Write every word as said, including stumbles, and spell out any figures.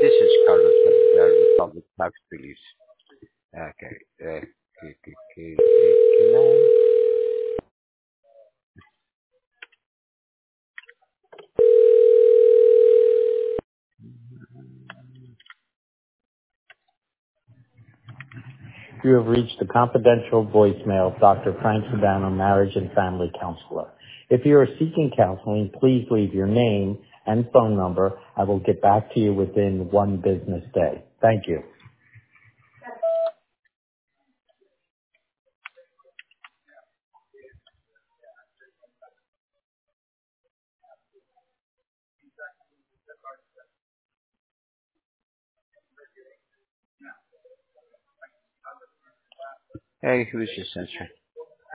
this is Carlos from the Republic Tax Relief. Okay. Uh, okay, okay, okay. Can I? You have reached the confidential voicemail of Doctor Frank Sedano, marriage and family counselor. If you are seeking counseling, please leave your name and phone number. I will get back to you within one business day. Thank you. Hey, who's just answering?